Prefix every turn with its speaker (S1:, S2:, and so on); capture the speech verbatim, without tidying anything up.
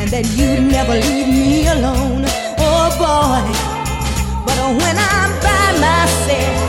S1: and that you'd never leave me alone. Oh boy, but when I'm by myself,